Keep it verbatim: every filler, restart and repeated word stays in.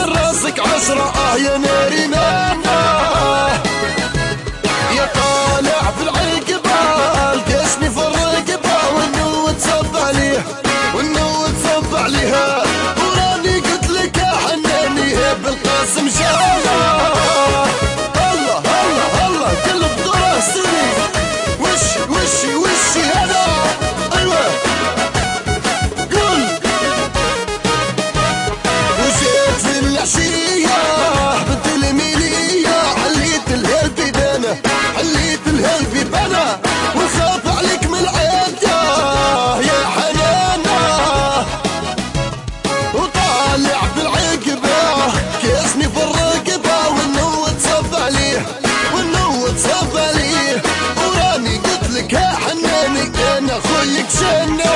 من راسك عشرة اه يا ناري نانا. يا طالع في العقبة القسني في الرقبة والنو تصب عليه والنو تصب عليها وراني قلت لك يا حناني بالقاسم شانا. الله الله الله كل الدرا سني وشي وشي وشي هذا ايوه قول. وجيت في العشية بنت الميلية حليت الهلبي بنا حليت الهلبي بنا وخاف عليك من العيدة يا حنانة. وطالع بالعقبة كيسني في الرقبة والنو تصب عليه والنو تصب عليه وراني قلت لك يا حناني انا خويك جنة.